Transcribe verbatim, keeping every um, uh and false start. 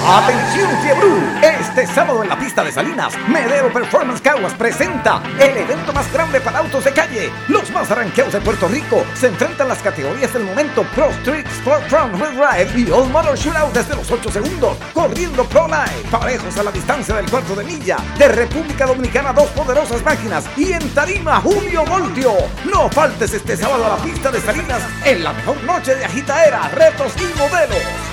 Atención Fiebrú, este sábado en la pista de Salinas, Medero Performance Caguas presenta el evento más grande para autos de calle. Los más arranqueados de Puerto Rico se enfrentan las categorías del momento Pro Street, Sport Front Wheel Drive y All Motor Shootout desde los ocho segundos, corriendo Pro Line, parejos a la distancia del cuarto de milla. De República Dominicana, dos poderosas máquinas y en tarima Julio Voltio. No faltes este sábado a la pista de Salinas en la mejor noche de agitaera, retos y modelos.